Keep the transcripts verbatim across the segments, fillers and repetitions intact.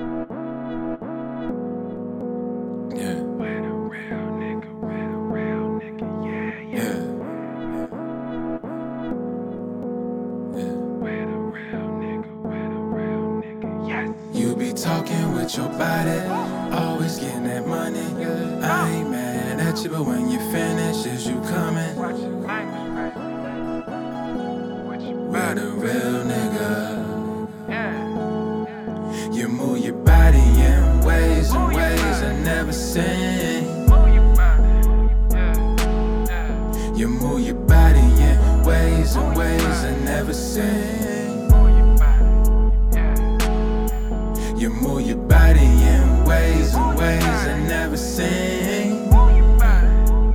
Yeah. Where the real nigga, where the real nigga, yeah, yeah. Yeah. Yeah. Where the real nigga, where the real nigga, yes. You be talking with your body, always getting that money. I ain't mad at you, but when you finish, is you coming? Watch your language, baby. What you Where the real nigga? yeah. You move your body in ways and ways I never seen. Move your body, yeah, yeah. You move your body in ways and ways I never seen. Move your body, yeah. You move your body in ways and ways I never seen. Move your body,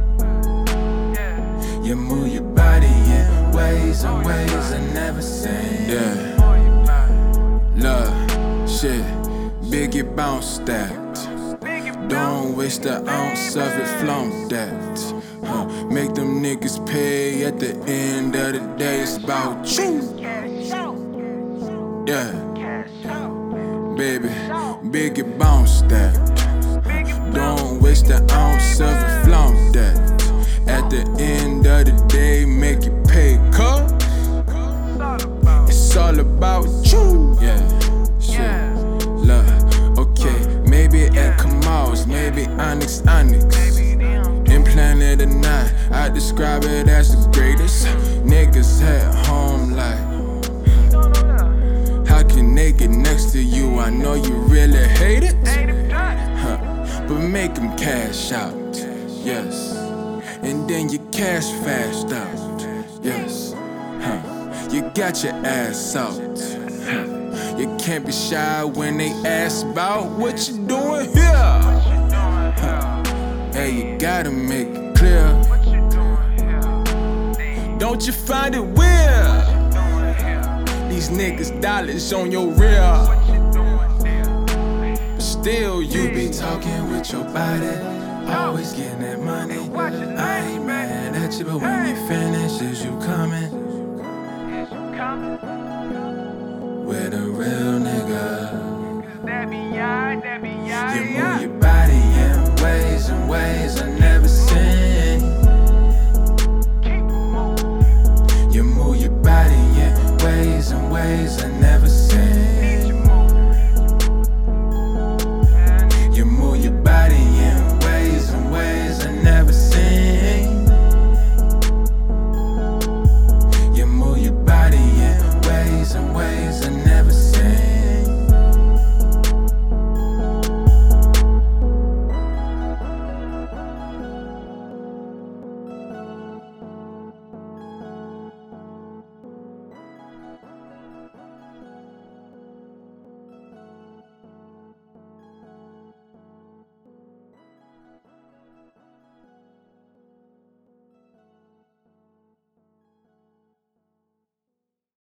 yeah. You move your body in ways and ways I never seen. Yeah, Move your body, love, shit, Biggie bounce that. big it Don't waste an ounce of it, flaunt that. Huh. Make them niggas pay at the end of the day. It's about you. cash out, Yeah, cash out. baby, Biggie bounce that. Big it Don't waste an ounce of it, flaunt that. At the end of the day, make it pay, cuz all about, it's all about you. Yeah, shit, yeah. love, okay. Maybe at Kamal's, maybe Onyx Onyx. Baby, them, Implanted or not, I describe it as the greatest. Niggas at home like, no, no, no. how can they get next to you? I know you really hate it. Ain't it done? Huh. But make them cash out, yes. And then you cash fast out, yes. Huh. You got your ass out. Huh. You can't be shy when they ask about what you doing here. What you doing here? Hey, you gotta make it clear. What you doing here? Don't you find it weird? Doing here? These niggas dollars on your rear. What you doing there? But still, you be talking with your body, always getting that money. I ain't mad at you, but when you finish, is you coming? Is you coming? Where the real